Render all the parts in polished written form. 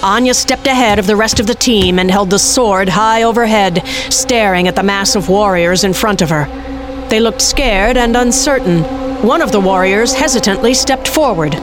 Anya stepped ahead of the rest of the team and held the sword high overhead, staring at the mass of warriors in front of her. They looked scared and uncertain. One of the warriors hesitantly stepped forward.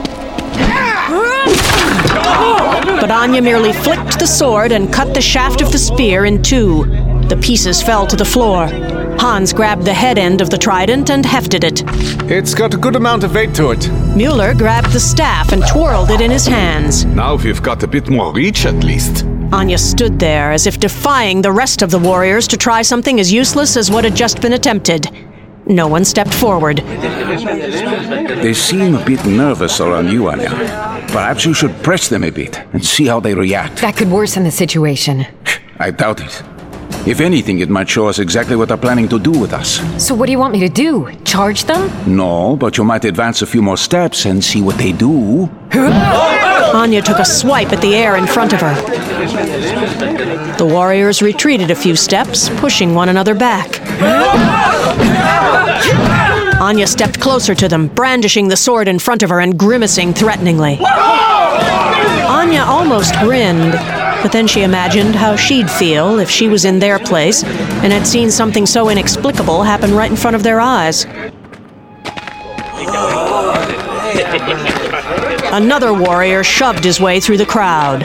But Anya merely flicked the sword and cut the shaft of the spear in two. The pieces fell to the floor. Hans grabbed the head end of the trident and hefted it. It's got a good amount of weight to it. Mueller grabbed the staff and twirled it in his hands. Now we've got a bit more reach at least. Anya stood there as if defying the rest of the warriors to try something as useless as what had just been attempted. No one stepped forward. They seem a bit nervous around you, Anya. Perhaps you should press them a bit and see how they react. That could worsen the situation. I doubt it. If anything, it might show us exactly what they're planning to do with us. So what do you want me to do? Charge them? No, but you might advance a few more steps and see what they do. Anya took a swipe at the air in front of her. The warriors retreated a few steps, pushing one another back. Anya stepped closer to them, brandishing the sword in front of her and grimacing threateningly. Anya almost grinned, but then she imagined how she'd feel if she was in their place and had seen something so inexplicable happen right in front of their eyes. Another warrior shoved his way through the crowd.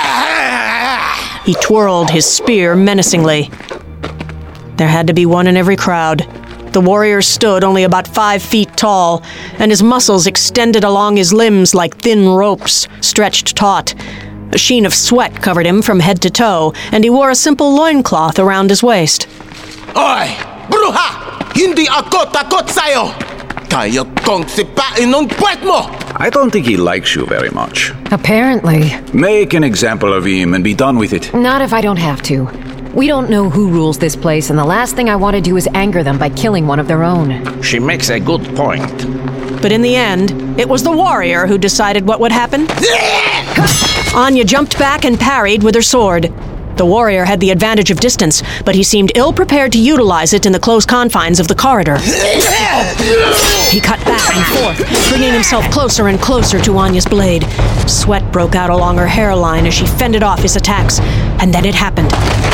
He twirled his spear menacingly. There had to be one in every crowd. The warrior stood only about 5 feet tall, and his muscles extended along his limbs like thin ropes, stretched taut. A sheen of sweat covered him from head to toe, and he wore a simple loincloth around his waist. Oy! Bruja! Hindi ako takot sa'yo! Kaya kong sipain ang puwet mo! I don't think he likes you very much. Apparently. Make an example of him and be done with it. Not if I don't have to. We don't know who rules this place, and the last thing I want to do is anger them by killing one of their own. She makes a good point. But in the end, it was the warrior who decided what would happen. Anya jumped back and parried with her sword. The warrior had the advantage of distance, but he seemed ill-prepared to utilize it in the close confines of the corridor. He cut back and forth, bringing himself closer and closer to Anya's blade. Sweat broke out along her hairline as she fended off his attacks, and then it happened.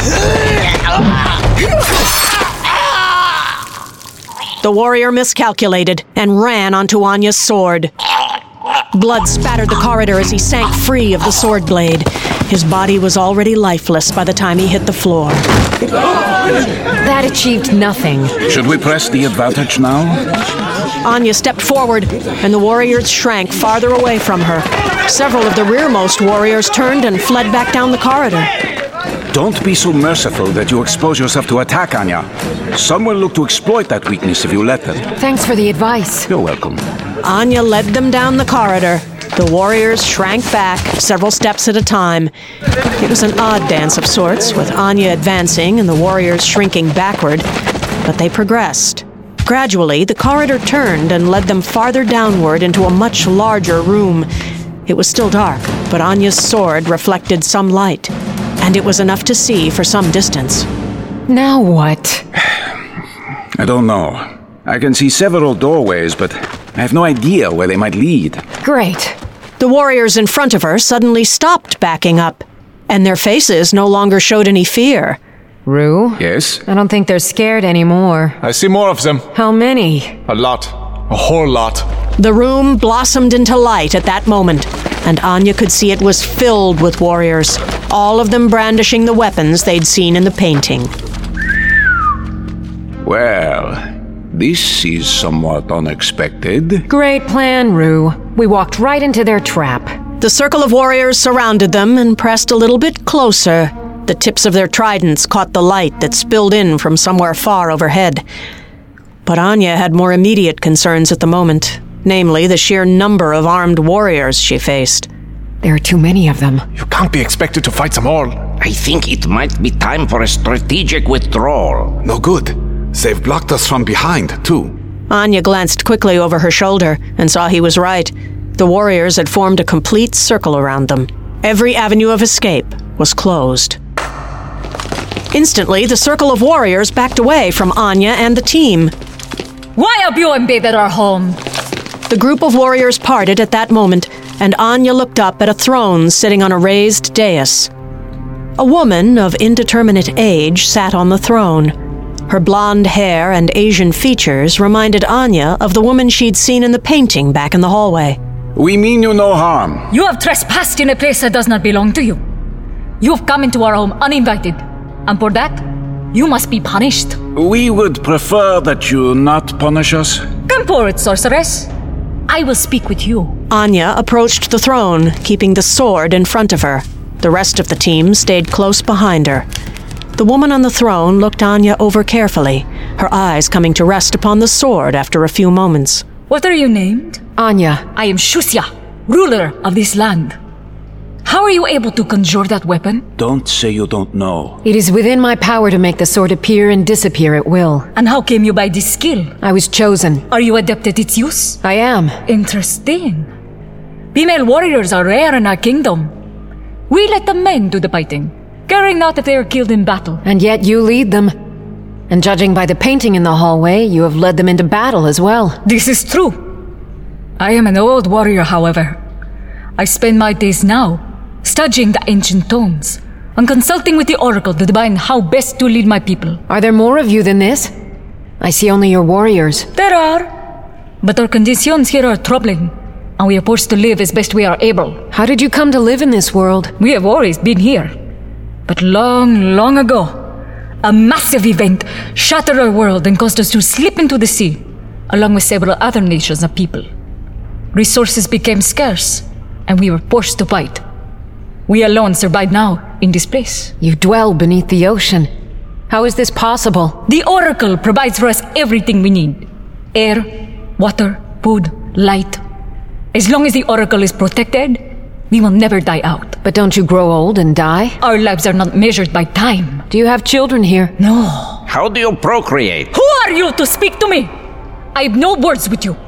The warrior miscalculated and ran onto Anya's sword. Blood spattered the corridor as he sank free of the sword blade. His body was already lifeless by the time he hit the floor. That achieved nothing. Should we press the advantage now? Anya stepped forward, and the warriors shrank farther away from her. Several of the rearmost warriors turned and fled back down the corridor. Don't be so merciful that you expose yourself to attack, Anya. Some will look to exploit that weakness if you let them. Thanks for the advice. You're welcome. Anya led them down the corridor. The warriors shrank back, several steps at a time. It was an odd dance of sorts, with Anya advancing and the warriors shrinking backward, but they progressed. Gradually, the corridor turned and led them farther downward into a much larger room. It was still dark, but Anya's sword reflected some light, and it was enough to see for some distance. Now what? I don't know. I can see several doorways, but I have no idea where they might lead. Great. The warriors in front of her suddenly stopped backing up, and their faces no longer showed any fear. Rue? Yes? I don't think they're scared anymore. I see more of them. How many? A lot. A whole lot. The room blossomed into light at that moment, and Anya could see it was filled with warriors, all of them brandishing the weapons they'd seen in the painting. Well, this is somewhat unexpected. Great plan, Rue. We walked right into their trap. The circle of warriors surrounded them and pressed a little bit closer. The tips of their tridents caught the light that spilled in from somewhere far overhead. But Anya had more immediate concerns at the moment, namely the sheer number of armed warriors she faced. There are too many of them. You can't be expected to fight them all. I think it might be time for a strategic withdrawal. No good. They've blocked us from behind, too. Anya glanced quickly over her shoulder and saw he was right. The warriors had formed a complete circle around them. Every avenue of escape was closed. Instantly, the circle of warriors backed away from Anya and the team. Why have you invaded our home? The group of warriors parted at that moment, and Anya looked up at a throne sitting on a raised dais. A woman of indeterminate age sat on the throne. Her blonde hair and Asian features reminded Anya of the woman she'd seen in the painting back in the hallway. We mean you no harm. You have trespassed in a place that does not belong to you. You have come into our home uninvited, and for that, you must be punished. We would prefer that you not punish us. Come forward, sorceress. I will speak with you. Anya approached the throne, keeping the sword in front of her. The rest of the team stayed close behind her. The woman on the throne looked Anya over carefully, her eyes coming to rest upon the sword after a few moments. What are you named? Anya. I am Shusya, ruler of this land. How are you able to conjure that weapon? Don't say you don't know. It is within my power to make the sword appear and disappear at will. And how came you by this skill? I was chosen. Are you adept at its use? I am. Interesting. Female warriors are rare in our kingdom. We let the men do the fighting, caring not if they are killed in battle. And yet you lead them. And judging by the painting in the hallway, you have led them into battle as well. This is true. I am an old warrior, however. I spend my days now studying the ancient tomes and consulting with the oracle to divine how best to lead my people. Are there more of you than this? I see only your warriors. There are, but our conditions here are troubling, and we are forced to live as best we are able. How did you come to live in this world? We have always been here, but long, long ago, a massive event shattered our world and caused us to slip into the sea, along with several other nations of people. Resources became scarce, and we were forced to fight. We alone survive now in this place. You dwell beneath the ocean. How is this possible? The Oracle provides for us everything we need. Air, water, food, light. As long as the Oracle is protected, we will never die out. But don't you grow old and die? Our lives are not measured by time. Do you have children here? No. How do you procreate? Who are you to speak to me? I have no words with you.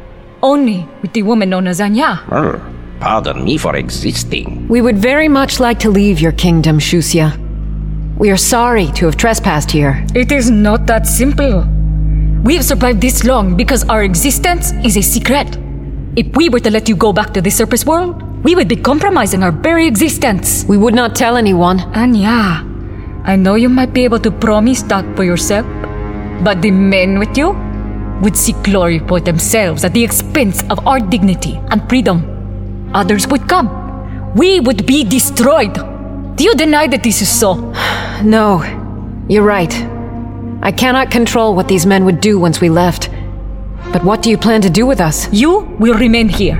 Only with the woman known as Anya. Pardon me for existing. We would very much like to leave your kingdom, Shusya. We are sorry to have trespassed here. It is not that simple. We have survived this long because our existence is a secret. If we were to let you go back to the surface world, we would be compromising our very existence. We would not tell anyone. Anya, I know you might be able to promise that for yourself, but the men with you would seek glory for themselves at the expense of our dignity and freedom. Others would come. We would be destroyed. Do you deny that this is so? No, you're right. I cannot control what these men would do once we left. But what do you plan to do with us? You will remain here.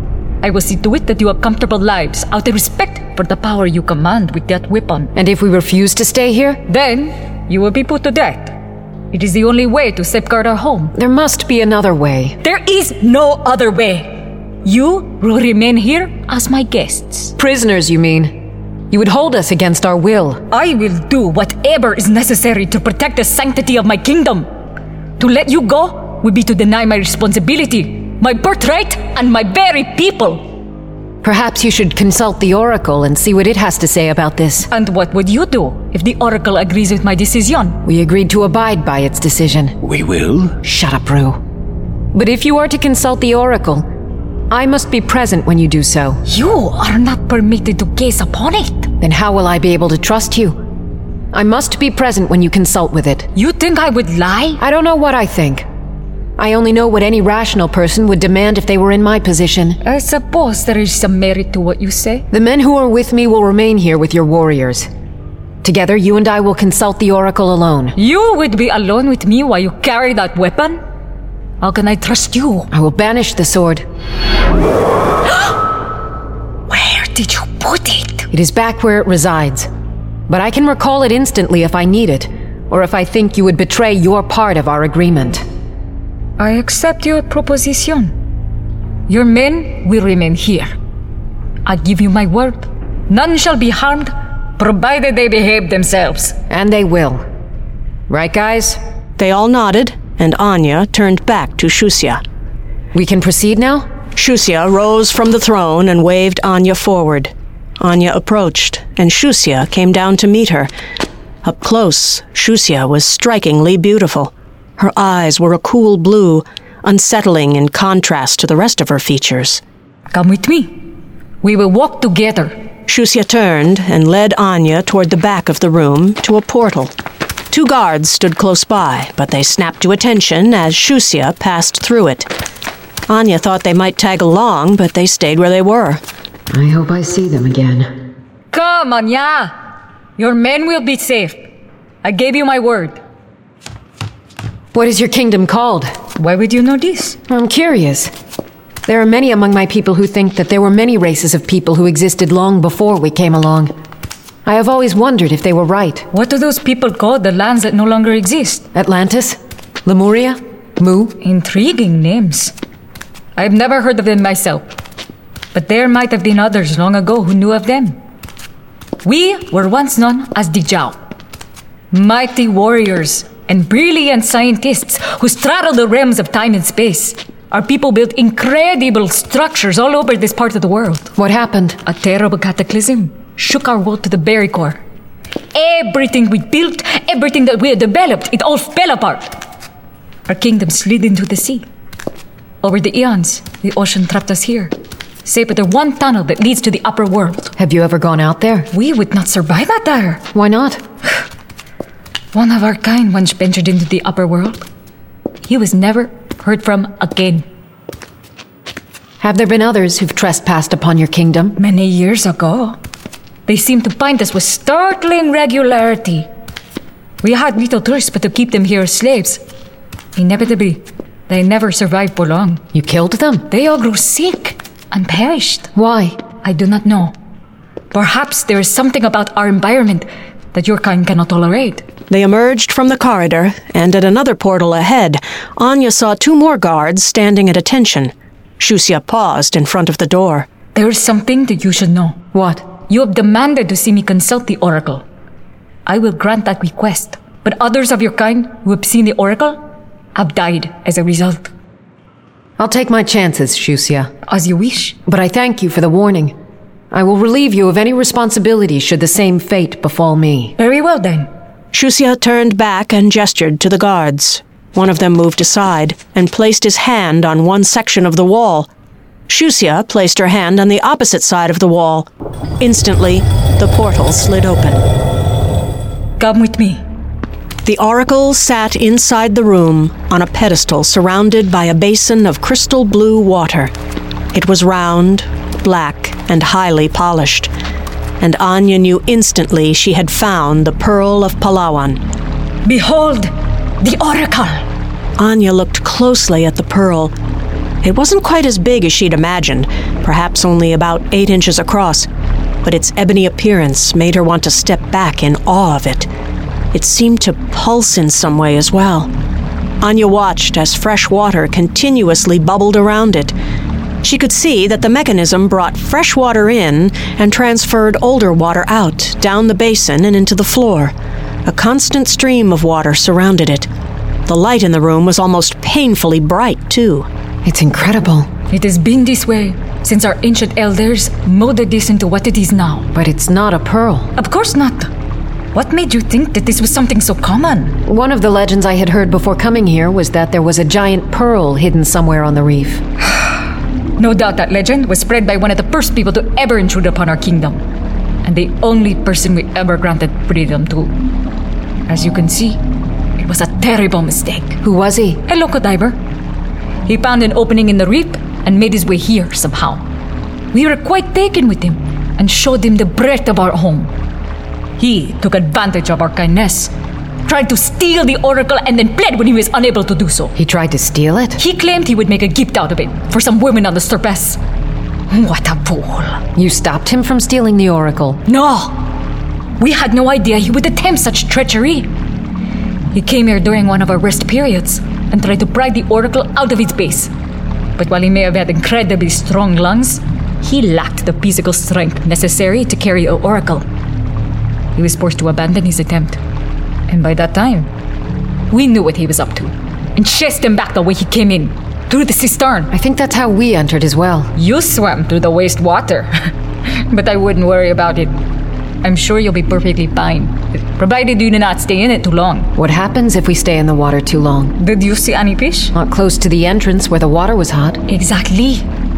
I will see to it that you have comfortable lives out of respect for the power you command with that weapon. And if we refuse to stay here? Then you will be put to death. It is the only way to safeguard our home. There must be another way. There is no other way. You will remain here as my guests. Prisoners, you mean? You would hold us against our will. I will do whatever is necessary to protect the sanctity of my kingdom. To let you go would be to deny my responsibility, my birthright, and my very people. Perhaps you should consult the Oracle and see what it has to say about this. And what would you do if the Oracle agrees with my decision? We agreed to abide by its decision. We will? Shut up, Rue. But if you are to consult the Oracle, I must be present when you do so. You are not permitted to gaze upon it. Then how will I be able to trust you? I must be present when you consult with it. You think I would lie? I don't know what I think. I only know what any rational person would demand if they were in my position. I suppose there is some merit to what you say. The men who are with me will remain here with your warriors. Together, you and I will consult the Oracle alone. You would be alone with me while you carry that weapon? How can I trust you? I will banish the sword. Where did you put it? It is back where it resides. But I can recall it instantly if I need it, or if I think you would betray your part of our agreement. I accept your proposition. Your men will remain here. I give you my word. None shall be harmed, provided they behave themselves. And they will. Right, guys? They all nodded, and Anya turned back to Shusya. We can proceed now? Shusya rose from the throne and waved Anya forward. Anya approached, and Shusya came down to meet her. Up close, Shusya was strikingly beautiful. Her eyes were a cool blue, unsettling in contrast to the rest of her features. Come with me. We will walk together. Shusya turned and led Anya toward the back of the room to a portal. 2 guards stood close by, but they snapped to attention as Shusya passed through it. Anya thought they might tag along, but they stayed where they were. I hope I see them again. Come, Anya! Your men will be safe. I gave you my word. What is your kingdom called? Why would you know this? I'm curious. There are many among my people who think that there were many races of people who existed long before we came along. I have always wondered if they were right. What do those people call the lands that no longer exist? Atlantis? Lemuria? Mu? Intriguing names. I've never heard of them myself. But there might have been others long ago who knew of them. We were once known as the Jiao. Mighty warriors and brilliant scientists who straddle the realms of time and space. Our people built incredible structures all over this part of the world. What happened? A terrible cataclysm shook our world to the very core. Everything we built, everything that we had developed, it all fell apart. Our kingdom slid into the sea. Over the eons, the ocean trapped us here, save for the one tunnel that leads to the upper world. Have you ever gone out there? We would not survive out there. Why not? One of our kind once ventured into the upper world. He was never heard from again. Have there been others who've trespassed upon your kingdom? Many years ago. They seemed to find us with startling regularity. We had little choice but to keep them here as slaves. Inevitably, they never survived for long. You killed them? They all grew sick and perished. Why? I do not know. Perhaps there is something about our environment that your kind cannot tolerate. They emerged from the corridor, and at another portal ahead, Anya saw 2 more guards standing at attention. Shusya paused in front of the door. There is something that you should know. What? You have demanded to see me consult the Oracle. I will grant that request, but others of your kind who have seen the Oracle have died as a result. I'll take my chances, Shusya. As you wish. But I thank you for the warning. I will relieve you of any responsibility should the same fate befall me. Very well then. Shusya turned back and gestured to the guards. One of them moved aside and placed his hand on one section of the wall. Shusya placed her hand on the opposite side of the wall. Instantly, the portal slid open. Come with me. The Oracle sat inside the room on a pedestal surrounded by a basin of crystal blue water. It was round, black, and highly polished, and Anya knew instantly she had found the Pearl of Palawan. Behold, the Oracle! Anya looked closely at the pearl. It wasn't quite as big as she'd imagined, perhaps only about 8 inches across, but its ebony appearance made her want to step back in awe of it. It seemed to pulse in some way as well. Anya watched as fresh water continuously bubbled around it. She could see that the mechanism brought fresh water in and transferred older water out, down the basin and into the floor. A constant stream of water surrounded it. The light in the room was almost painfully bright, too. It's incredible. It has been this way since our ancient elders molded this into what it is now. But it's not a pearl. Of course not. What made you think that this was something so common? One of the legends I had heard before coming here was that there was a giant pearl hidden somewhere on the reef. No doubt that legend was spread by one of the first people to ever intrude upon our kingdom, and the only person we ever granted freedom to. As you can see, it was a terrible mistake. Who was he? A local diver. He found an opening in the reef and made his way here somehow. We were quite taken with him and showed him the breadth of our home. He took advantage of our kindness, tried to steal the Oracle, and then fled when he was unable to do so. He tried to steal it? He claimed he would make a gift out of it for some women on the surface. What a fool. You stopped him from stealing the Oracle? No! We had no idea he would attempt such treachery. He came here during one of our rest periods and tried to pry the Oracle out of its base. But while he may have had incredibly strong lungs, he lacked the physical strength necessary to carry an Oracle. He was forced to abandon his attempt. And by that time, we knew what he was up to and chased him back the way he came in, through the cistern. I think that's how we entered as well. You swam through the wastewater, but I wouldn't worry about it. I'm sure you'll be perfectly fine, provided you do not stay in it too long. What happens if we stay in the water too long? Did you see any fish? Not close to the entrance where the water was hot. Exactly.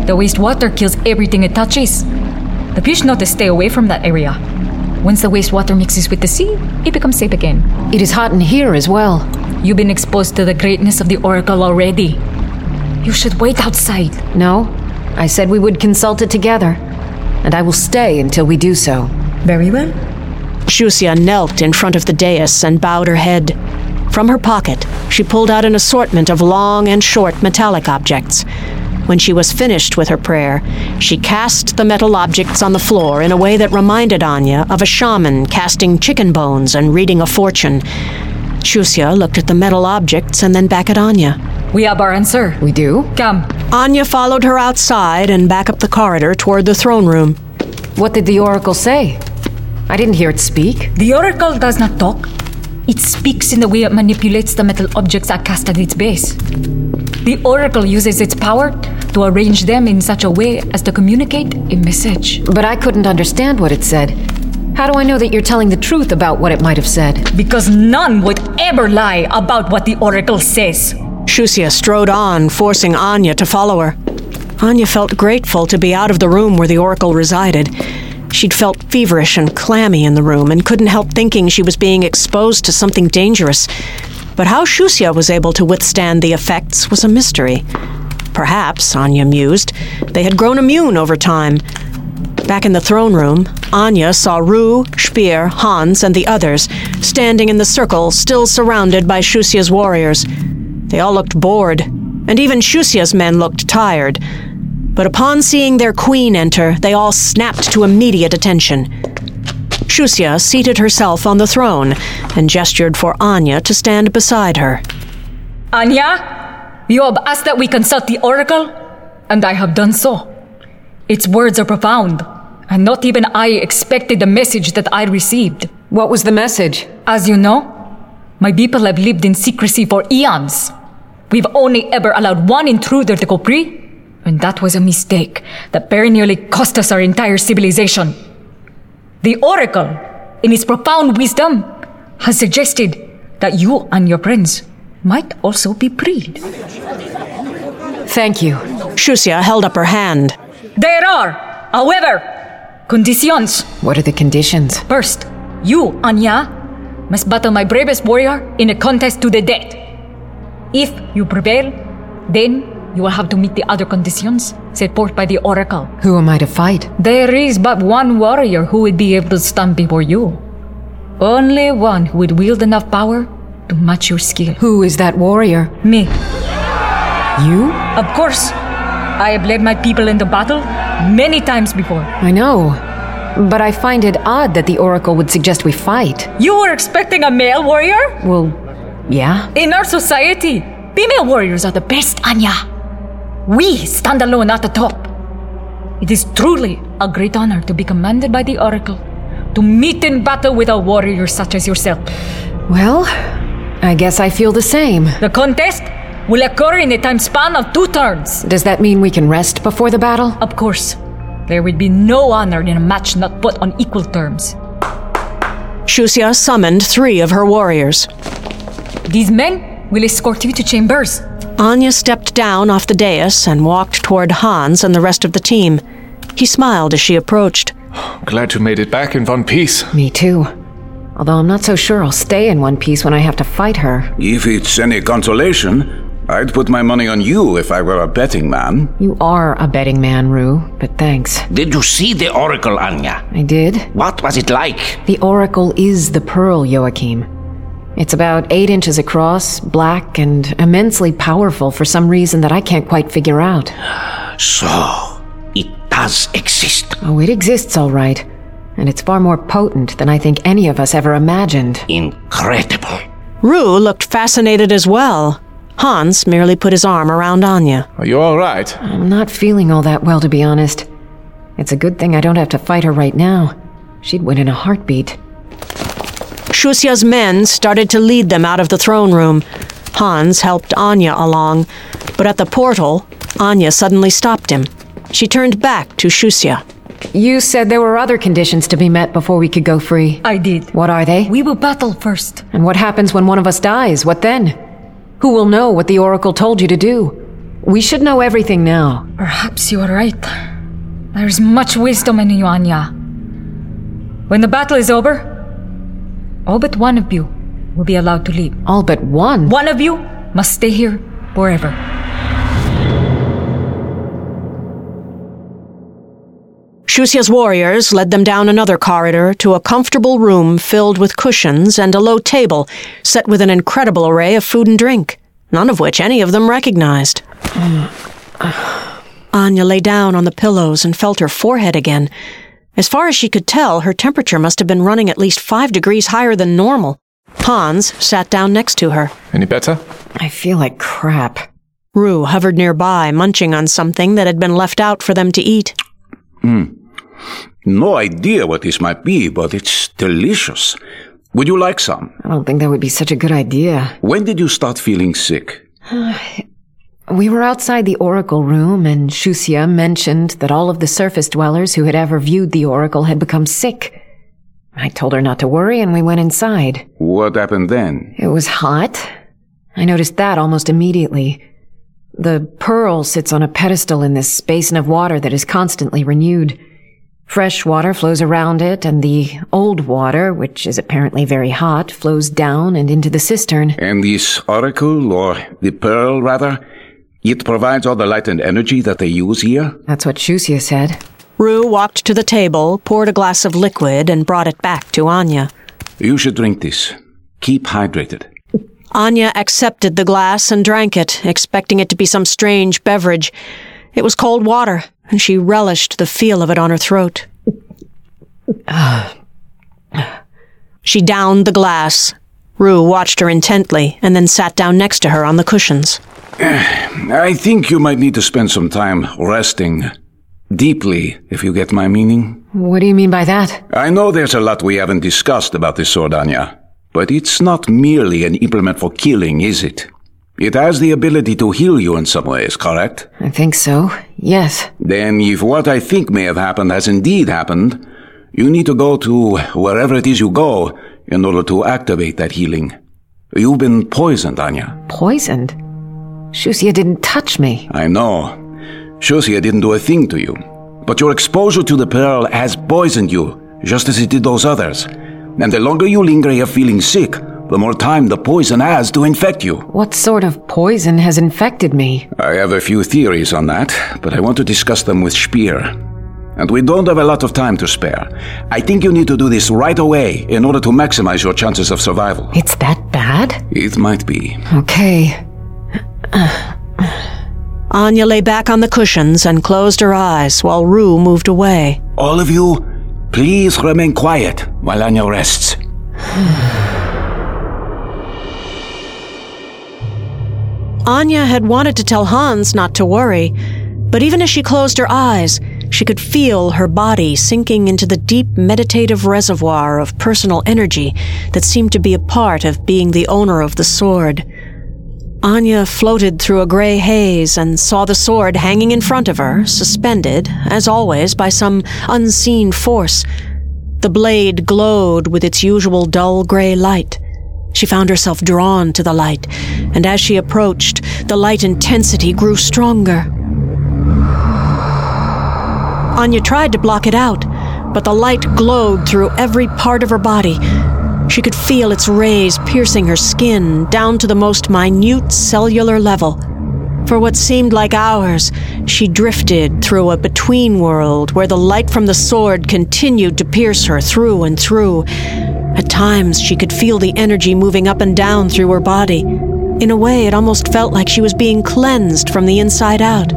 The wastewater kills everything it touches. The fish know to stay away from that area. Once the wastewater mixes with the sea, it becomes safe again. It is hot in here as well. You've been exposed to the greatness of the Oracle already. You should wait outside. No, I said we would consult it together. And I will stay until we do so. Very well. Shusia knelt in front of the dais and bowed her head. From her pocket, she pulled out an assortment of long and short metallic objects. When she was finished with her prayer, she cast the metal objects on the floor in a way that reminded Anya of a shaman casting chicken bones and reading a fortune. Shusia looked at the metal objects and then back at Anya. We have our answer. We do? Come. Anya followed her outside and back up the corridor toward the throne room. What did the Oracle say? I didn't hear it speak. The Oracle does not talk. It speaks in the way it manipulates the metal objects I cast at its base. The Oracle uses its power to arrange them in such a way as to communicate a message. But I couldn't understand what it said. How do I know that you're telling the truth about what it might have said? Because none would ever lie about what the Oracle says. Shusia strode on, forcing Anya to follow her. Anya felt grateful to be out of the room where the Oracle resided. She'd felt feverish and clammy in the room and couldn't help thinking she was being exposed to something dangerous. But how Shusia was able to withstand the effects was a mystery. Perhaps, Anya mused, they had grown immune over time. Back in the throne room, Anya saw Rue, Speer, Hans, and the others standing in the circle, still surrounded by Shusia's warriors. They all looked bored, and even Shusia's men looked tired. But upon seeing their queen enter, they all snapped to immediate attention. Shusia seated herself on the throne and gestured for Anya to stand beside her. Anya, you have asked that we consult the Oracle, and I have done so. Its words are profound, and not even I expected the message that I received. What was the message? As you know, my people have lived in secrecy for eons. We've only ever allowed one intruder to go free, and that was a mistake that very nearly cost us our entire civilization. The Oracle, in its profound wisdom, has suggested that you and your friends might also be freed. Thank you. Shusia held up her hand. There are, however, conditions. What are the conditions? First, you, Anya, must battle my bravest warrior in a contest to the death. If you prevail, then you will have to meet the other conditions set forth by the Oracle. Who am I to fight? There is but one warrior who would be able to stand before you. Only one who would wield enough power to match your skill. Who is that warrior? Me. You? Of course. I have led my people into battle many times before. I know. But I find it odd that the Oracle would suggest we fight. You were expecting a male warrior? Well, yeah. In our society, female warriors are the best, Anya. We stand alone at the top. It is truly a great honor to be commanded by the Oracle to meet in battle with a warrior such as yourself. Well, I guess I feel the same. The contest will occur in a time span of 2 turns. Does that mean we can rest before the battle? Of course. There would be no honor in a match not put on equal terms. Shusia summoned 3 of her warriors. These men will escort you to chambers. Anya stepped down off the dais and walked toward Hans and the rest of the team. He smiled as she approached. Glad you made it back in one piece. Me too. Although I'm not so sure I'll stay in one piece when I have to fight her. If it's any consolation, I'd put my money on you if I were a betting man. You are a betting man, Rue, but thanks. Did you see the Oracle, Anya? I did. What was it like? The Oracle is the pearl, Joachim. It's about 8 inches across, black, and immensely powerful for some reason that I can't quite figure out. So, it does exist. Oh, it exists all right. And it's far more potent than I think any of us ever imagined. Incredible. Rue looked fascinated as well. Hans merely put his arm around Anya. Are you all right? I'm not feeling all that well, to be honest. It's a good thing I don't have to fight her right now. She'd win in a heartbeat. Shusia's men started to lead them out of the throne room. Hans helped Anya along, but at the portal, Anya suddenly stopped him. She turned back to Shusia. You said there were other conditions to be met before we could go free. I did. What are they? We will battle first. And what happens when one of us dies? What then? Who will know what the Oracle told you to do? We should know everything now. Perhaps you are right. There's much wisdom in you, Anya. When the battle is over, all but one of you will be allowed to leave. All but one? One of you must stay here forever. Shusia's warriors led them down another corridor to a comfortable room filled with cushions and a low table set with an incredible array of food and drink, none of which any of them recognized. Anya lay down on the pillows and felt her forehead again. As far as she could tell, her temperature must have been running at least 5 degrees higher than normal. Hans sat down next to her. Any better? I feel like crap. Rue hovered nearby, munching on something that had been left out for them to eat. No idea what this might be, but it's delicious. Would you like some? I don't think that would be such a good idea. When did you start feeling sick? We were outside the Oracle room, and Shusia mentioned that all of the surface dwellers who had ever viewed the Oracle had become sick. I told her not to worry, and we went inside. What happened then? It was hot. I noticed that almost immediately. The pearl sits on a pedestal in this basin of water that is constantly renewed. Fresh water flows around it, and the old water, which is apparently very hot, flows down and into the cistern. And this oracle, or the pearl, rather, it provides all the light and energy that they use here? That's what Shusia said. Rue walked to the table, poured a glass of liquid, and brought it back to Anya. You should drink this. Keep hydrated. Anya accepted the glass and drank it, expecting it to be some strange beverage. It was cold water, and she relished the feel of it on her throat. She downed the glass. Rue watched her intently, and then sat down next to her on the cushions. I think you might need to spend some time resting. Deeply, if you get my meaning. What do you mean by that? I know there's a lot we haven't discussed about this sword, Anya. But it's not merely an implement for killing, is it? It has the ability to heal you in some ways, correct? I think so, yes. Then if what I think may have happened has indeed happened, you need to go to wherever it is you go in order to activate that healing. You've been poisoned, Anya. Poisoned? Shusia didn't touch me. I know. Shusia didn't do a thing to you. But your exposure to the pearl has poisoned you, just as it did those others. And the longer you linger here feeling sick, the more time the poison has to infect you. What sort of poison has infected me? I have a few theories on that, but I want to discuss them with Speer. And we don't have a lot of time to spare. I think you need to do this right away in order to maximize your chances of survival. It's that bad? It might be. Okay. Anya lay back on the cushions and closed her eyes while Rue moved away. All of you, please remain quiet while Anya rests. Anya had wanted to tell Hans not to worry, but even as she closed her eyes, she could feel her body sinking into the deep meditative reservoir of personal energy that seemed to be a part of being the owner of the sword. Anya floated through a gray haze and saw the sword hanging in front of her, suspended, as always, by some unseen force. The blade glowed with its usual dull gray light. She found herself drawn to the light, and as she approached, the light intensity grew stronger. Anya tried to block it out, but the light glowed through every part of her body. She could feel its rays piercing her skin down to the most minute cellular level. For what seemed like hours, she drifted through a between world where the light from the sword continued to pierce her through and through. At times, she could feel the energy moving up and down through her body. In a way, it almost felt like she was being cleansed from the inside out.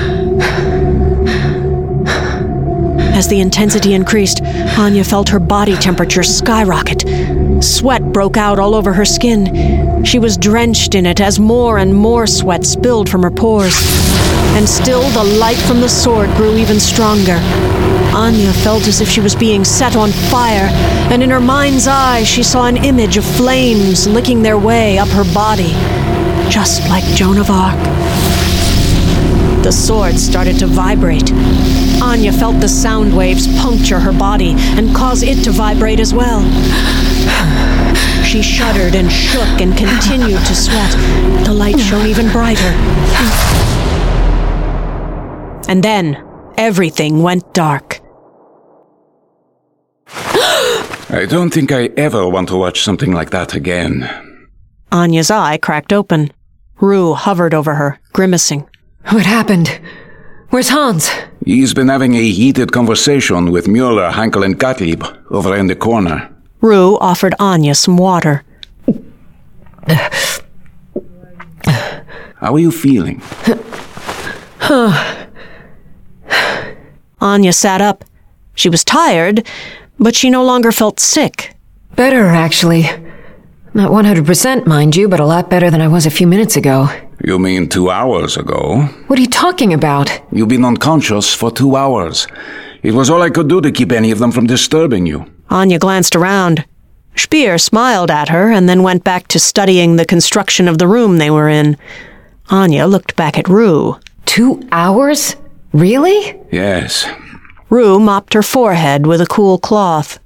As the intensity increased, Anya felt her body temperature skyrocket. Sweat broke out all over her skin. She was drenched in it as more and more sweat spilled from her pores. And still the light from the sword grew even stronger. Anya felt as if she was being set on fire, and in her mind's eye she saw an image of flames licking their way up her body, just like Joan of Arc. The sword started to vibrate. Anya felt the sound waves puncture her body and cause it to vibrate as well. She shuddered and shook and continued to sweat. The light shone even brighter. And then, everything went dark. I don't think I ever want to watch something like that again. Anya's eye cracked open. Rue hovered over her, grimacing. What happened? Where's Hans? He's been having a heated conversation with Mueller, Hankel, and Gottlieb over in the corner. Rue offered Anya some water. How are you feeling? Anya sat up. She was tired, but she no longer felt sick. Better, actually. Not 100%, mind you, but a lot better than I was a few minutes ago. You mean 2 hours ago? What are you talking about? You've been unconscious for 2 hours. It was all I could do to keep any of them from disturbing you. Anya glanced around. Speer smiled at her and then went back to studying the construction of the room they were in. Anya looked back at Rue. 2 hours? Really? Yes. Rue mopped her forehead with a cool cloth.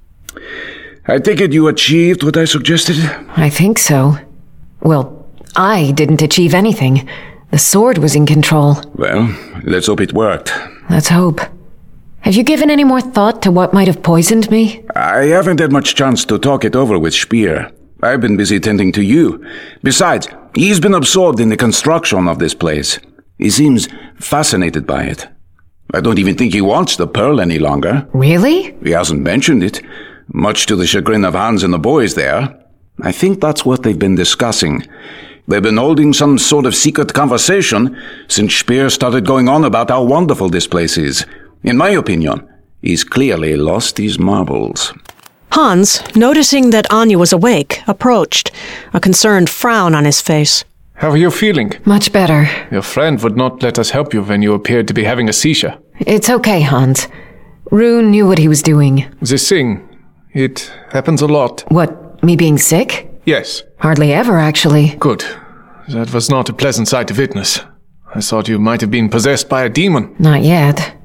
I take it you achieved what I suggested? I think so. Well, I didn't achieve anything. The sword was in control. Well, let's hope it worked. Let's hope. Have you given any more thought to what might have poisoned me? I haven't had much chance to talk it over with Speer. I've been busy tending to you. Besides, he's been absorbed in the construction of this place. He seems fascinated by it. I don't even think he wants the pearl any longer. Really? He hasn't mentioned it, much to the chagrin of Hans and the boys there. I think that's what they've been discussing. They've been holding some sort of secret conversation since Speer started going on about how wonderful this place is. In my opinion, he's clearly lost his marbles. Hans, noticing that Anya was awake, approached, a concerned frown on his face. How are you feeling? Much better. Your friend would not let us help you when you appeared to be having a seizure. It's okay, Hans. Rue knew what he was doing. This thing, it happens a lot. What, me being sick? Yes. Hardly ever, actually. Good. That was not a pleasant sight to witness. I thought you might have been possessed by a demon. Not yet.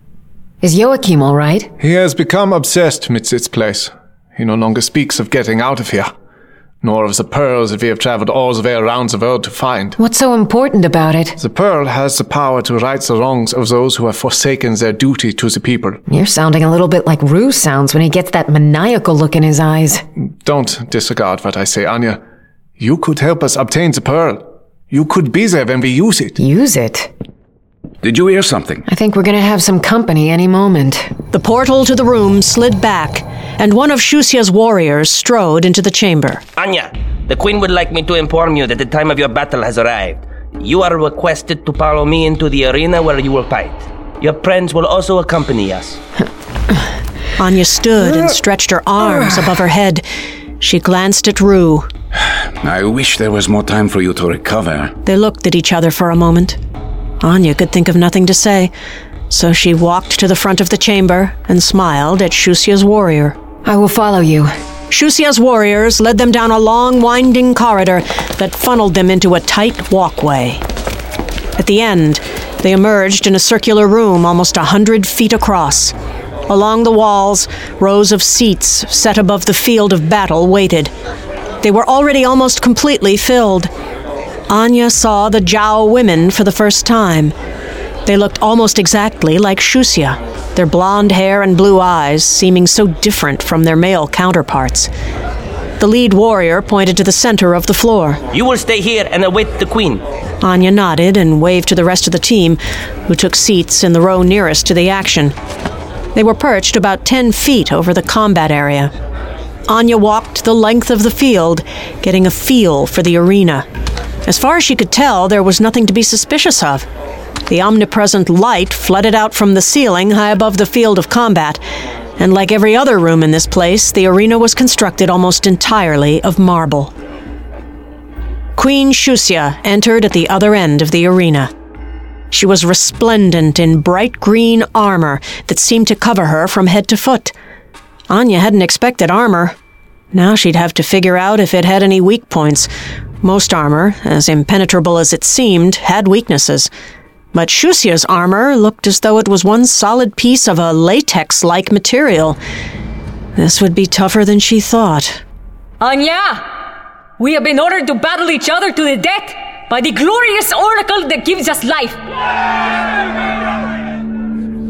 Is Joachim all right? He has become obsessed with this place. He no longer speaks of getting out of here, nor of the pearls that we have traveled all the way around the world to find. What's so important about it? The pearl has the power to right the wrongs of those who have forsaken their duty to the people. You're sounding a little bit like Rue sounds when he gets that maniacal look in his eyes. Don't disregard what I say, Anya. You could help us obtain the pearl. You could be there when we use it. Use it? Did you hear something? I think we're gonna have some company any moment. The portal to the room slid back, and one of Shusia's warriors strode into the chamber. Anya, the Queen would like me to inform you that the time of your battle has arrived. You are requested to follow me into the arena where you will fight. Your friends will also accompany us. Anya stood and stretched her arms above her head. She glanced at Rue. I wish there was more time for you to recover. They looked at each other for a moment. Anya could think of nothing to say, so she walked to the front of the chamber and smiled at Shusia's warrior. I will follow you. Shusia's warriors led them down a long, winding corridor that funneled them into a tight walkway. At the end, they emerged in a circular room almost 100 feet across. Along the walls, rows of seats set above the field of battle waited. They were already almost completely filled. Anya saw the Zhao women for the first time. They looked almost exactly like Shusia, their blonde hair and blue eyes seeming so different from their male counterparts. The lead warrior pointed to the center of the floor. You will stay here and await the Queen. Anya nodded and waved to the rest of the team, who took seats in the row nearest to the action. They were perched about 10 feet over the combat area. Anya walked the length of the field, getting a feel for the arena. As far as she could tell, there was nothing to be suspicious of. The omnipresent light flooded out from the ceiling high above the field of combat, and like every other room in this place, the arena was constructed almost entirely of marble. Queen Shusia entered at the other end of the arena. She was resplendent in bright green armor that seemed to cover her from head to foot. Anya hadn't expected armor. Now she'd have to figure out if it had any weak points. Most armor, as impenetrable as it seemed, had weaknesses. But Shusia's armor looked as though it was one solid piece of a latex-like material. This would be tougher than she thought. Anya! We have been ordered to battle each other to the death by the glorious oracle that gives us life.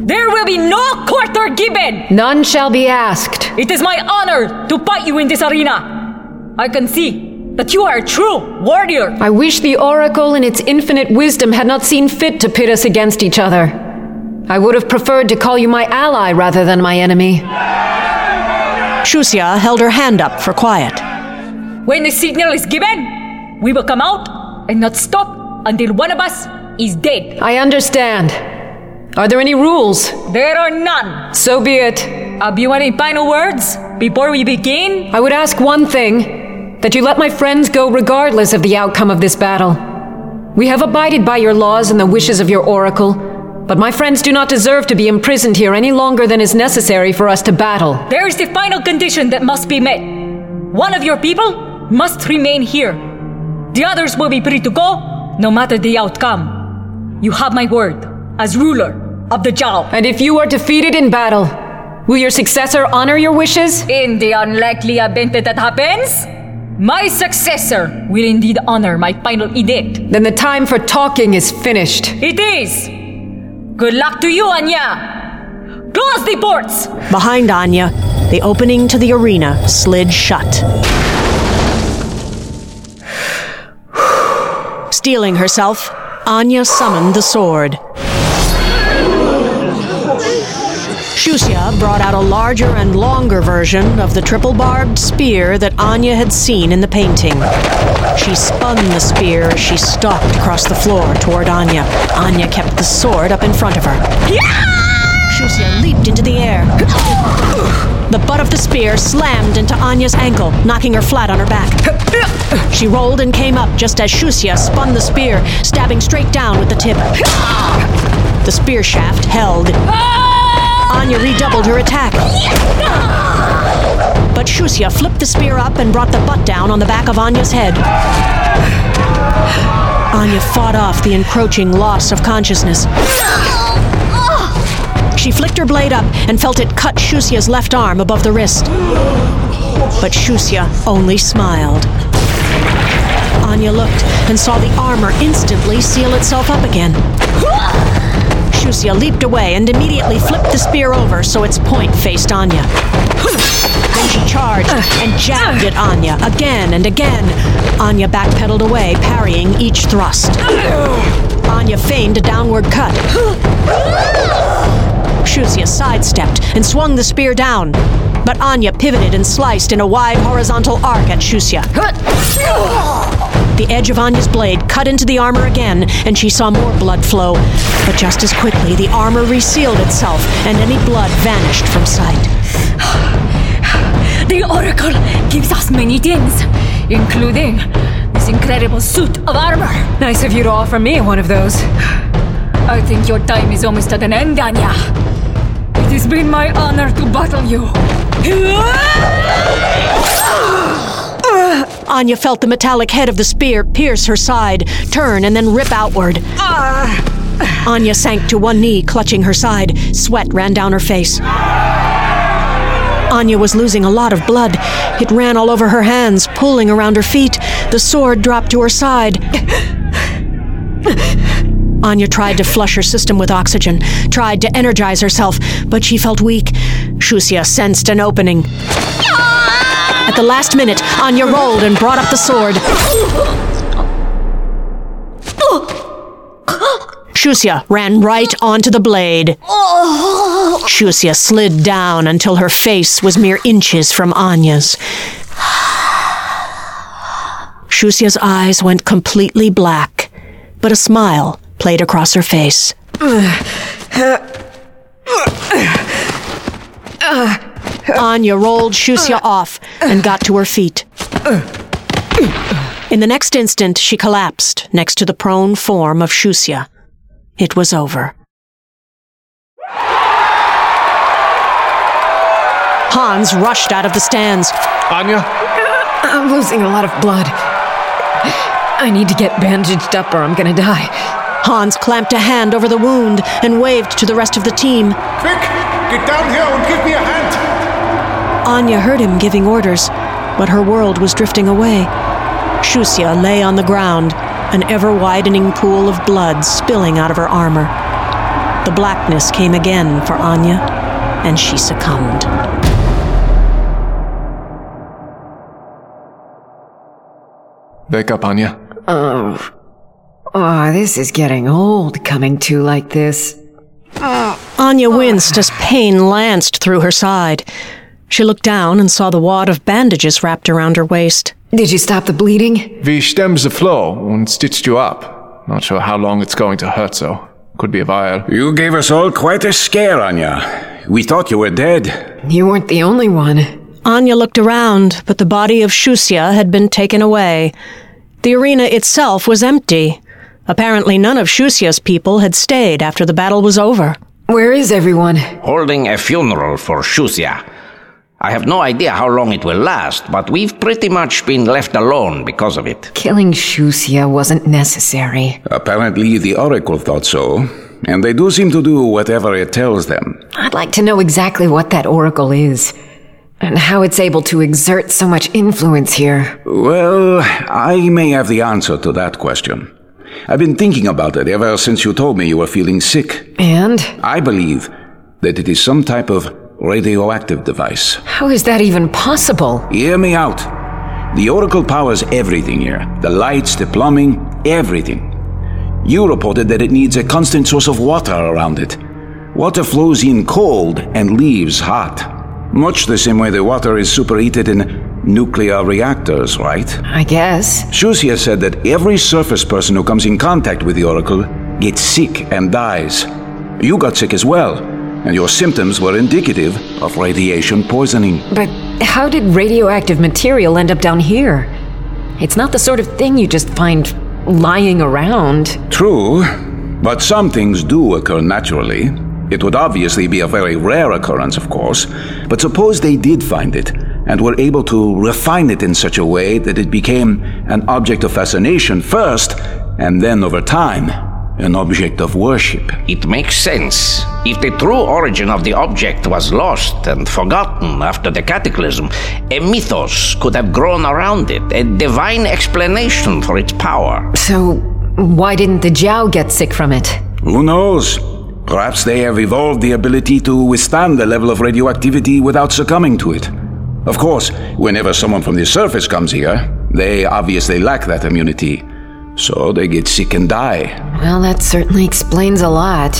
There will be no quarter given! None shall be asked. It is my honor to fight you in this arena. I can see that you are a true warrior. I wish the Oracle in its infinite wisdom had not seen fit to pit us against each other. I would have preferred to call you my ally rather than my enemy. Shusia held her hand up for quiet. When the signal is given, we will come out and not stop until one of us is dead. I understand. Are there any rules? There are none. So be it. Do you want any final words before we begin? I would ask one thing. That you let my friends go regardless of the outcome of this battle. We have abided by your laws and the wishes of your oracle, but my friends do not deserve to be imprisoned here any longer than is necessary for us to battle. There is the final condition that must be met. One of your people must remain here. The others will be free to go, no matter the outcome. You have my word as ruler of the Jiao. And if you are defeated in battle, will your successor honor your wishes? In the unlikely event that happens, my successor will indeed honor my final edict. Then the time for talking is finished. It is. Good luck to you, Anya. Close the ports. Behind Anya, the opening to the arena slid shut. Steeling herself, Anya summoned the sword. Shusia brought out a larger and longer version of the triple-barbed spear that Anya had seen in the painting. She spun the spear as she stalked across the floor toward Anya. Anya kept the sword up in front of her. Shusia leaped into the air. The butt of the spear slammed into Anya's ankle, knocking her flat on her back. She rolled and came up just as Shusia spun the spear, stabbing straight down with the tip. The spear shaft held. Anya redoubled her attack. But Shusia flipped the spear up and brought the butt down on the back of Anya's head. Anya fought off the encroaching loss of consciousness. She flicked her blade up and felt it cut Shusia's left arm above the wrist. But Shusia only smiled. Anya looked and saw the armor instantly seal itself up again. Shusia leaped away and immediately flipped the spear over so its point faced Anya. Then she charged and jabbed at Anya again and again. Anya backpedaled away, parrying each thrust. Anya feigned a downward cut. Shusia sidestepped and swung the spear down, but Anya pivoted and sliced in a wide horizontal arc at Shusia. The edge of Anya's blade cut into the armor again, and she saw more blood flow. But just as quickly, the armor resealed itself, and any blood vanished from sight. The Oracle gives us many things, including this incredible suit of armor. Nice of you to offer me one of those. I think your time is almost at an end, Anya. It has been my honor to battle you. Anya felt the metallic head of the spear pierce her side, turn, and then rip outward. Anya sank to one knee, clutching her side. Sweat ran down her face. Anya was losing a lot of blood. It ran all over her hands, pulling around her feet. The sword dropped to her side. Anya tried to flush her system with oxygen, tried to energize herself, but she felt weak. Shusia sensed an opening. At the last minute, Anya rolled and brought up the sword. Shusia ran right onto the blade. Shusia slid down until her face was mere inches from Anya's. Shusia's eyes went completely black, but a smile played across her face. Anya rolled Shusia off and got to her feet. In the next instant, she collapsed next to the prone form of Shusia. It was over. Hans rushed out of the stands. Anya? I'm losing a lot of blood. I need to get bandaged up or I'm gonna die. Hans clamped a hand over the wound and waved to the rest of the team. Quick! Get down here and give me a hand! Anya heard him giving orders, but her world was drifting away. Shusia lay on the ground, an ever-widening pool of blood spilling out of her armor. The blackness came again for Anya, and she succumbed. Wake up, Anya. This is getting old, coming to like this. Anya winced as pain lanced through her side. She looked down and saw the wad of bandages wrapped around her waist. Did you stop the bleeding? We stemmed the flow and stitched you up. Not sure how long it's going to hurt, so could be a while. You gave us all quite a scare, Anya. We thought you were dead. You weren't the only one. Anya looked around, but the body of Shusya had been taken away. The arena itself was empty. Apparently none of Shusya's people had stayed after the battle was over. Where is everyone? Holding a funeral for Shusya. I have no idea how long it will last, but we've pretty much been left alone because of it. Killing Shusya wasn't necessary. Apparently the Oracle thought so, and they do seem to do whatever it tells them. I'd like to know exactly what that Oracle is, and how it's able to exert so much influence here. Well, I may have the answer to that question. I've been thinking about it ever since you told me you were feeling sick. And? I believe that it is some type of radioactive device. How is that even possible? Hear me out. The Oracle powers everything here. The lights, the plumbing, everything. You reported that it needs a constant source of water around it. Water flows in cold and leaves hot. Much the same way the water is superheated in nuclear reactors, right? I guess. Shusya said that every surface person who comes in contact with the Oracle gets sick and dies. You got sick as well, and your symptoms were indicative of radiation poisoning. But how did radioactive material end up down here? It's not the sort of thing you just find lying around. True, but some things do occur naturally. It would obviously be a very rare occurrence, of course, but suppose they did find it, and were able to refine it in such a way that it became an object of fascination first, and then over time, an object of worship. It makes sense. If the true origin of the object was lost and forgotten after the cataclysm, a mythos could have grown around it, a divine explanation for its power. So, why didn't the Jiao get sick from it? Who knows? Perhaps they have evolved the ability to withstand the level of radioactivity without succumbing to it. Of course, whenever someone from the surface comes here, they obviously lack that immunity. So they get sick and die. Well, that certainly explains a lot.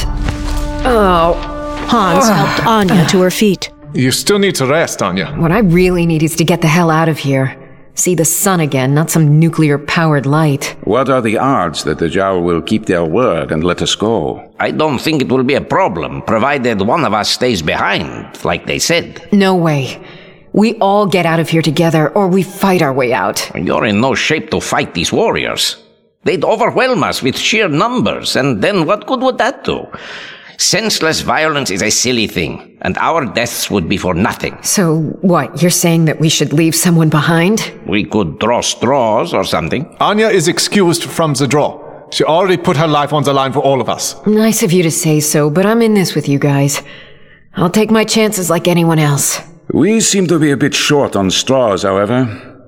Hans helped Anya to her feet. You still need to rest, Anya. What I really need is to get the hell out of here. See the sun again, not some nuclear-powered light. What are the odds that the Jiao will keep their word and let us go? I don't think it will be a problem, provided one of us stays behind, like they said. No way. We all get out of here together, or we fight our way out. You're in no shape to fight these warriors. They'd overwhelm us with sheer numbers, and then what good would that do? Senseless violence is a silly thing, and our deaths would be for nothing. So, what, you're saying that we should leave someone behind? We could draw straws or something. Anya is excused from the draw. She already put her life on the line for all of us. Nice of you to say so, but I'm in this with you guys. I'll take my chances like anyone else. We seem to be a bit short on straws, however.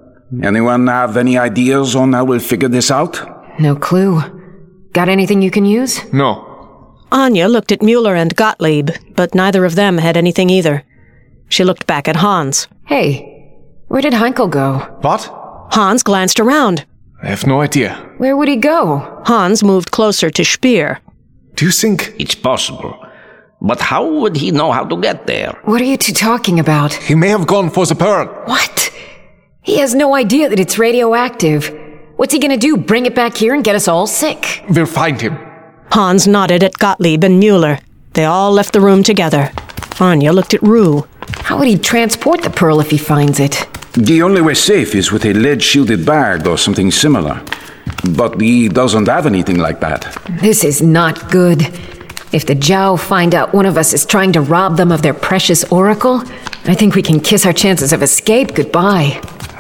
Anyone have any ideas on how we'll figure this out? No clue. Got anything you can use? No. Anya looked at Mueller and Gottlieb, but neither of them had anything either. She looked back at Hans. Hey, where did Heinkel go? What? Hans glanced around. I have no idea. Where would he go? Hans moved closer to Speer. Do you think... It's possible. But how would he know how to get there? What are you two talking about? He may have gone for the pearl. What? He has no idea that it's radioactive. What's he gonna do, bring it back here and get us all sick? We'll find him. Hans nodded at Gottlieb and Mueller. They all left the room together. Anya looked at Rue. How would he transport the pearl if he finds it? The only way safe is with a lead-shielded bag or something similar. But he doesn't have anything like that. This is not good. If the Jiao find out one of us is trying to rob them of their precious oracle, I think we can kiss our chances of escape goodbye.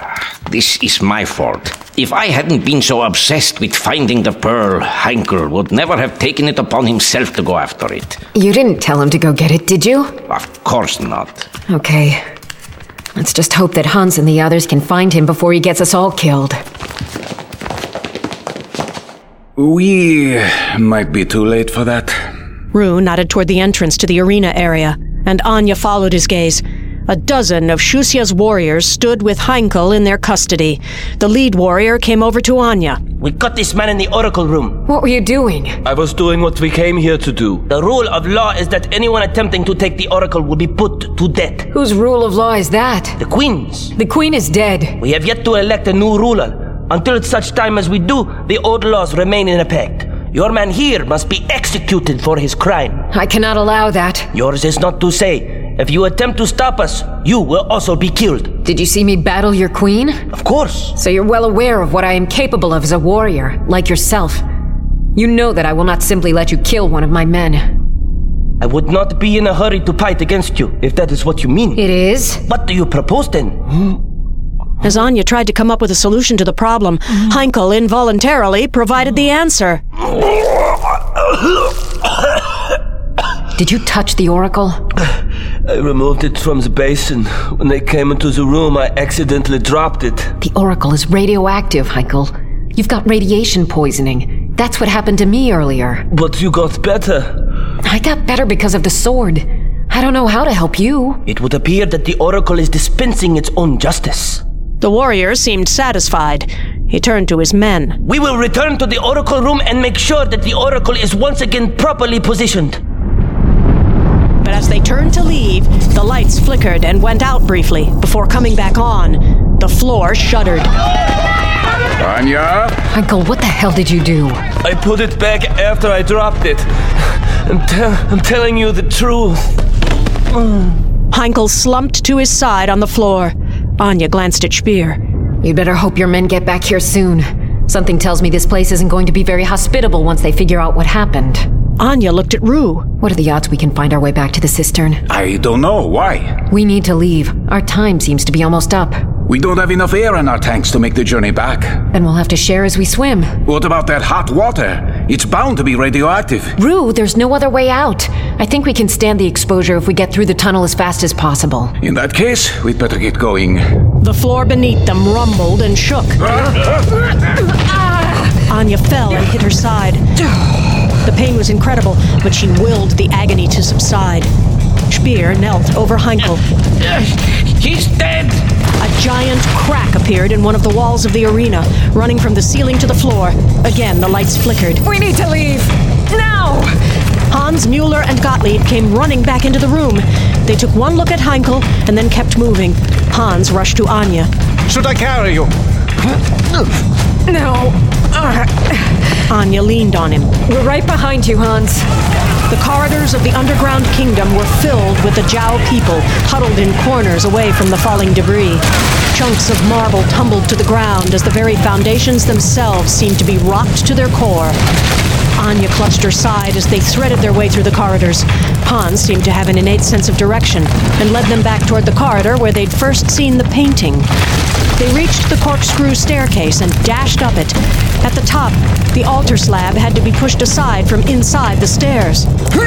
This is my fault. If I hadn't been so obsessed with finding the pearl, Heinkel would never have taken it upon himself to go after it. You didn't tell him to go get it, did you? Of course not. Okay. Let's just hope that Hans and the others can find him before he gets us all killed. We might be too late for that. Rue nodded toward the entrance to the arena area, and Anya followed his gaze. A dozen of Shusia's warriors stood with Heinkel in their custody. The lead warrior came over to Anya. We got this man in the Oracle room. What were you doing? I was doing what we came here to do. The rule of law is that anyone attempting to take the Oracle will be put to death. Whose rule of law is that? The Queen's. The Queen is dead. We have yet to elect a new ruler. Until such time as we do, the old laws remain in effect. Your man here must be executed for his crime. I cannot allow that. Yours is not to say. If you attempt to stop us, you will also be killed. Did you see me battle your queen? Of course. So you're well aware of what I am capable of as a warrior, like yourself. You know that I will not simply let you kill one of my men. I would not be in a hurry to fight against you, if that is what you mean. It is? What do you propose then? As Anya tried to come up with a solution to the problem, Heinkel involuntarily provided the answer. Did you touch the Oracle? I removed it from the basin. When they came into the room, I accidentally dropped it. The Oracle is radioactive, Heinkel. You've got radiation poisoning. That's what happened to me earlier. But you got better. I got better because of the sword. I don't know how to help you. It would appear that the Oracle is dispensing its own justice. The warrior seemed satisfied. He turned to his men. We will return to the Oracle room and make sure that the Oracle is once again properly positioned. But as they turned to leave, the lights flickered and went out briefly before coming back on. The floor shuddered. Anya? Heinkel, what the hell did you do? I put it back after I dropped it. I'm telling you the truth. Heinkel slumped to his side on the floor. Anya glanced at Speer. You'd better hope your men get back here soon. Something tells me this place isn't going to be very hospitable once they figure out what happened. Anya looked at Rue. What are the odds we can find our way back to the cistern? I don't know. Why? We need to leave. Our time seems to be almost up. We don't have enough air in our tanks to make the journey back. Then we'll have to share as we swim. What about that hot water? It's bound to be radioactive. Rue, there's no other way out. I think we can stand the exposure if we get through the tunnel as fast as possible. In that case, we'd better get going. The floor beneath them rumbled and shook. Anya fell and hit her side. The pain was incredible, but she willed the agony to subside. Speer knelt over Heinkel. He's dead! A giant crack appeared in one of the walls of the arena, running from the ceiling to the floor. Again, the lights flickered. We need to leave! Now! Hans, Mueller, and Gottlieb came running back into the room. They took one look at Heinkel and then kept moving. Hans rushed to Anya. Should I carry you? No. Anya leaned on him. We're right behind you, Hans. The corridors of the underground kingdom were filled with the Zhao people, huddled in corners away from the falling debris. Chunks of marble tumbled to the ground as the very foundations themselves seemed to be rocked to their core. Anya clutched her side as they threaded their way through the corridors. Hans seemed to have an innate sense of direction and led them back toward the corridor where they'd first seen the painting. They reached the corkscrew staircase and dashed up it. At the top, the altar slab had to be pushed aside from inside the stairs.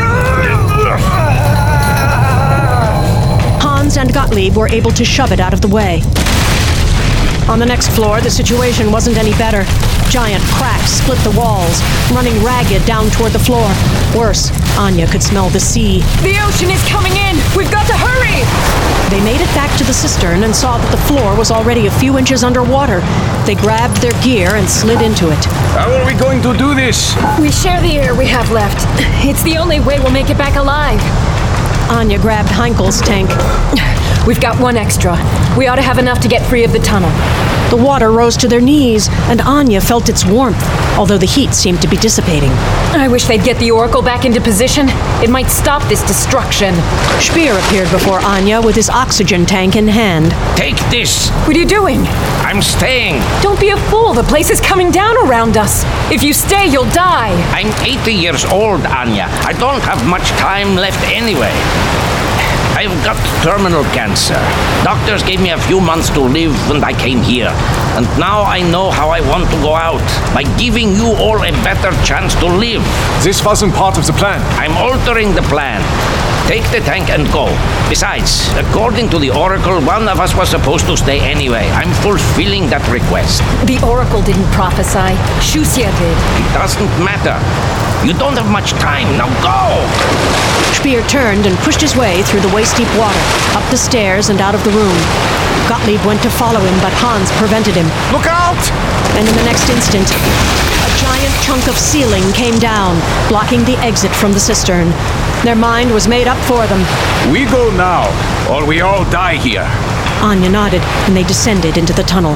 Hans and Gottlieb were able to shove it out of the way. On the next floor, the situation wasn't any better. Giant cracks split the walls, running ragged down toward the floor. Worse, Anya could smell the sea. The ocean is coming in! We've got to hurry! They made it back to the cistern and saw that the floor was already a few inches underwater. They grabbed their gear and slid into it. How are we going to do this? We share the air we have left. It's the only way we'll make it back alive. Anya grabbed Heinkel's tank. We've got one extra. We ought to have enough to get free of the tunnel. The water rose to their knees, and Anya felt its warmth, although the heat seemed to be dissipating. I wish they'd get the Oracle back into position. It might stop this destruction. Speer appeared before Anya with his oxygen tank in hand. Take this! What are you doing? I'm staying! Don't be a fool. The place is coming down around us. If you stay, you'll die. I'm 80 years old, Anya. I don't have much time left anyway. I've got terminal cancer. Doctors gave me a few months to live when I came here. And now I know how I want to go out. By giving you all a better chance to live. This wasn't part of the plan. I'm altering the plan. Take the tank and go. Besides, according to the Oracle, one of us was supposed to stay anyway. I'm fulfilling that request. The Oracle didn't prophesy. Shusia did. It doesn't matter. You don't have much time. Now go! Speer turned and pushed his way through the waist-deep water, up the stairs and out of the room. Gottlieb went to follow him, but Hans prevented him. Look out! And in the next instant, a giant chunk of ceiling came down, blocking the exit from the cistern. Their mind was made up for them. We go now, or we all die here. Anya nodded, and they descended into the tunnel.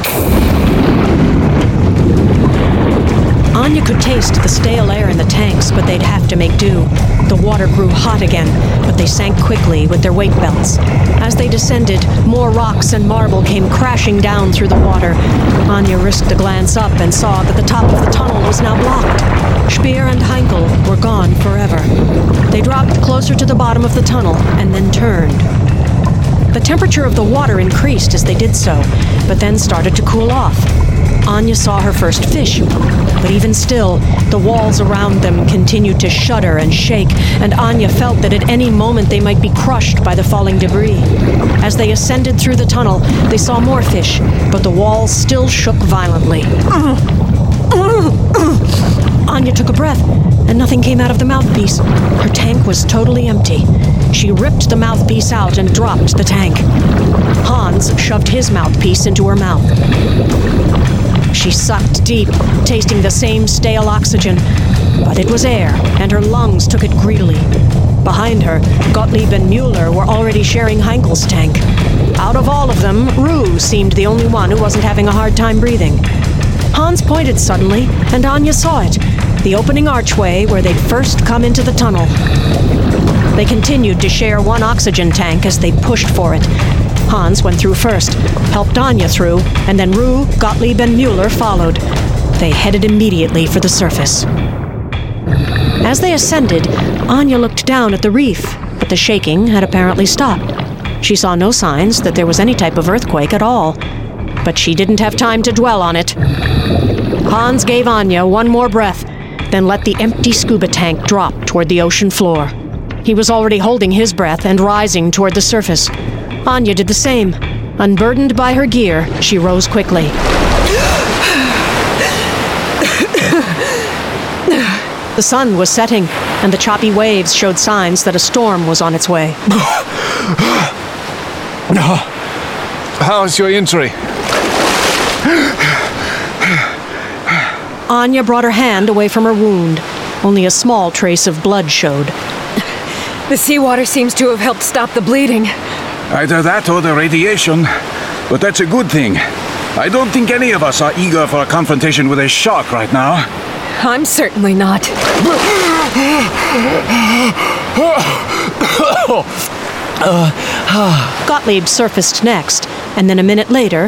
Anya could taste the stale air in the tanks, but they'd have to make do. The water grew hot again, but they sank quickly with their weight belts. As they descended, more rocks and marble came crashing down through the water. Anya risked a glance up and saw that the top of the tunnel was now blocked. Speer and Heinkel were gone forever. They dropped closer to the bottom of the tunnel and then turned. The temperature of the water increased as they did so, but then started to cool off. Anya saw her first fish, but even still, the walls around them continued to shudder and shake, and Anya felt that at any moment they might be crushed by the falling debris. As they ascended through the tunnel, they saw more fish, but the walls still shook violently. Anya took a breath, and nothing came out of the mouthpiece. Her tank was totally empty. She ripped the mouthpiece out and dropped the tank. Hans shoved his mouthpiece into her mouth. She sucked deep, tasting the same stale oxygen, but it was air, and her lungs took it greedily. Behind her, Gottlieb and Mueller were already sharing Heinkel's tank. Out of all of them, Rue seemed the only one who wasn't having a hard time breathing. Hans pointed suddenly, and Anya saw it, the opening archway where they'd first come into the tunnel. They continued to share one oxygen tank as they pushed for it. Hans went through first, helped Anya through, and then Rue, Gottlieb, and Mueller followed. They headed immediately for the surface. As they ascended, Anya looked down at the reef, but the shaking had apparently stopped. She saw no signs that there was any type of earthquake at all, but she didn't have time to dwell on it. Hans gave Anya one more breath, then let the empty scuba tank drop toward the ocean floor. He was already holding his breath and rising toward the surface. Anya did the same. Unburdened by her gear, she rose quickly. The sun was setting, and the choppy waves showed signs that a storm was on its way. How's your injury? Anya brought her hand away from her wound. Only a small trace of blood showed. The seawater seems to have helped stop the bleeding. Either that or the radiation. But that's a good thing. I don't think any of us are eager for a confrontation with a shark right now. I'm certainly not. Gottlieb surfaced next, and then a minute later,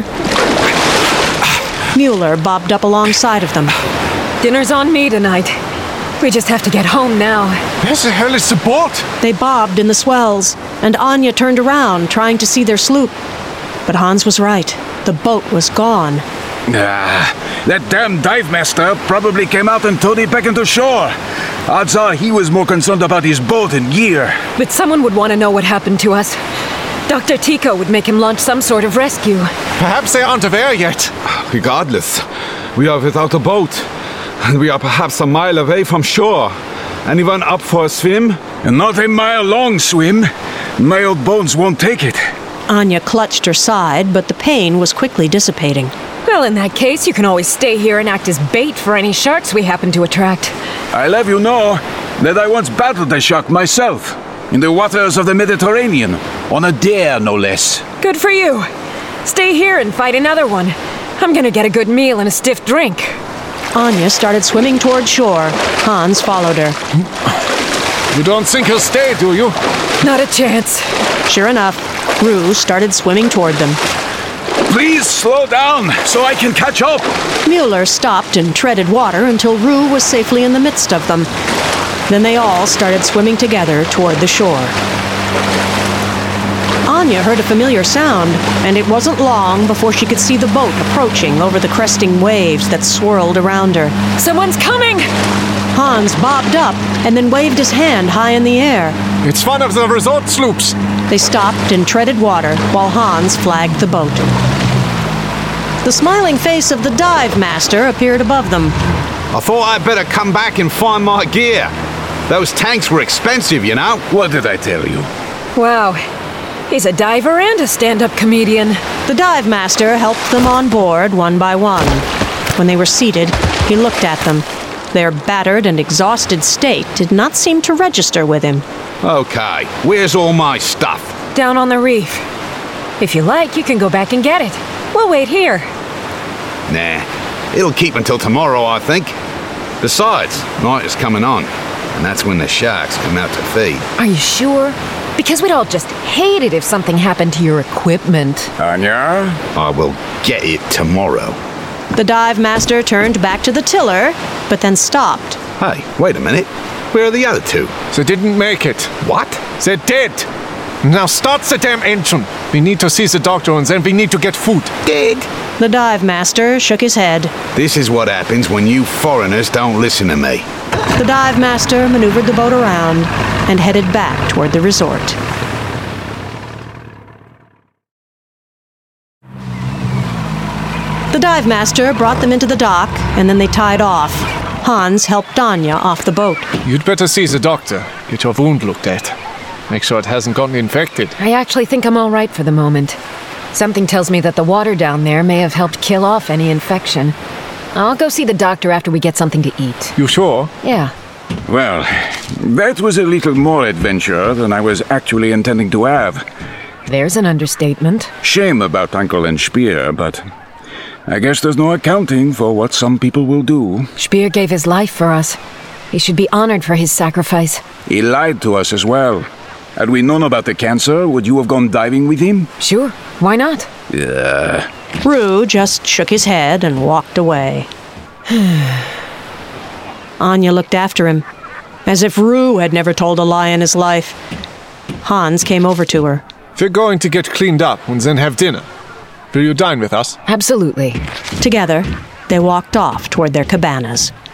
Mueller bobbed up alongside of them. Dinner's on me tonight. We just have to get home now. Where the hell is the boat? They bobbed in the swells, and Anya turned around, trying to see their sloop. But Hans was right. The boat was gone. That damn dive master probably came out and towed it back into shore. Odds are he was more concerned about his boat and gear. But someone would want to know what happened to us. Dr. Tico would make him launch some sort of rescue. Perhaps they aren't there yet. Regardless, we are without a boat. And we are perhaps a mile away from shore. Anyone up for a swim? And not a mile-long swim. My old bones won't take it. Anya clutched her side, but the pain was quickly dissipating. Well, in that case, you can always stay here and act as bait for any sharks we happen to attract. I'll have you know that I once battled a shark myself. In the waters of the Mediterranean. On a dare, no less. Good for you. Stay here and fight another one. I'm gonna get a good meal and a stiff drink. Anya started swimming toward shore. Hans followed her. You don't think he'll stay, do you? Not a chance. Sure enough, Rue started swimming toward them. Please slow down so I can catch up. Mueller stopped and treaded water until Rue was safely in the midst of them. Then they all started swimming together toward the shore. Anya heard a familiar sound, and it wasn't long before she could see the boat approaching over the cresting waves that swirled around her. Someone's coming! Hans bobbed up and then waved his hand high in the air. It's one of the resort sloops. They stopped and treaded water while Hans flagged the boat. The smiling face of the dive master appeared above them. I thought I'd better come back and find my gear. Those tanks were expensive, you know. What did I tell you? Wow. He's a diver and a stand-up comedian. The dive master helped them on board one by one. When they were seated, he looked at them. Their battered and exhausted state did not seem to register with him. Okay, where's all my stuff? Down on the reef. If you like, you can go back and get it. We'll wait here. Nah, it'll keep until tomorrow, I think. Besides, night is coming on, and that's when the sharks come out to feed. Are you sure? Because we'd all just hate it if something happened to your equipment. Anya? I will get it tomorrow. The dive master turned back to the tiller, but then stopped. Hey, wait a minute. Where are the other two? They didn't make it. What? They're dead. Now start the damn engine. We need to see the doctor and then we need to get food. Dead? The dive master shook his head. This is what happens when you foreigners don't listen to me. The dive master maneuvered the boat around and headed back toward the resort. The dive master brought them into the dock, and then they tied off. Hans helped Anya off the boat. You'd better see the doctor. Get your wound looked at. Make sure it hasn't gotten infected. I actually think I'm all right for the moment. Something tells me that the water down there may have helped kill off any infection. I'll go see the doctor after we get something to eat. You sure? Yeah. Well, that was a little more adventure than I was actually intending to have. There's an understatement. Shame about Uncle and Speer, but I guess there's no accounting for what some people will do. Speer gave his life for us. He should be honored for his sacrifice. He lied to us as well. Had we known about the cancer, would you have gone diving with him? Sure, why not? Yeah. Rue just shook his head and walked away. Anya looked after him, as if Rue had never told a lie in his life. Hans came over to her. We're going to get cleaned up and then have dinner. Will you dine with us? Absolutely. Together, they walked off toward their cabanas.